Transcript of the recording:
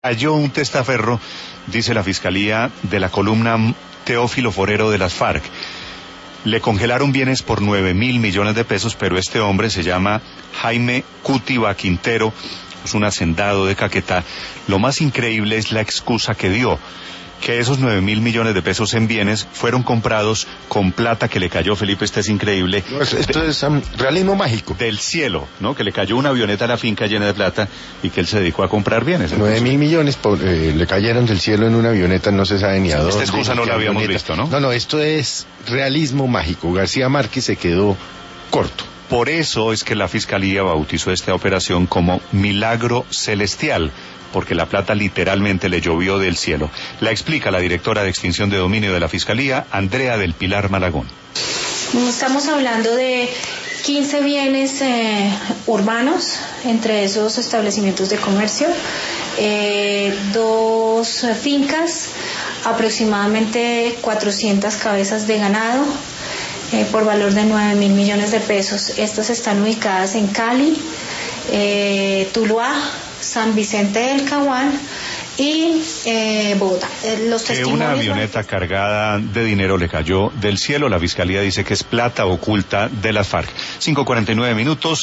Halló un testaferro, dice la Fiscalía, de la columna Teófilo Forero de las FARC. Le congelaron bienes por 9.000 millones de pesos, pero este hombre se llama Jaime Cútiba Quintero, es un hacendado de Caquetá. Lo más increíble es la excusa que dio, que esos 9.000 millones de pesos en bienes fueron comprados con plata que le cayó, Felipe, esto es increíble. No, esto es realismo mágico. Del cielo, ¿no? Que le cayó una avioneta a la finca llena de plata y que él se dedicó a comprar bienes. 9.000 millones le cayeron del cielo en una avioneta, no se sabe ni a dónde. Esta excusa no la habíamos visto, ¿no? No, esto es realismo mágico. García Márquez se quedó corto. Por eso es que la Fiscalía bautizó esta operación como Milagro Celestial, porque la plata literalmente le llovió del cielo. La explica la directora de Extinción de Dominio de la Fiscalía, Andrea del Pilar Malagón. Estamos hablando de 15 bienes urbanos, entre esos establecimientos de comercio, 2 fincas, aproximadamente 400 cabezas de ganado, por valor de 9.000 millones de pesos. Estas están ubicadas en Cali, Tuluá, San Vicente del Caguán y Bogotá. Que una avioneta cargada de dinero le cayó del cielo. La Fiscalía dice que es plata oculta de las FARC. 5:49 minutos.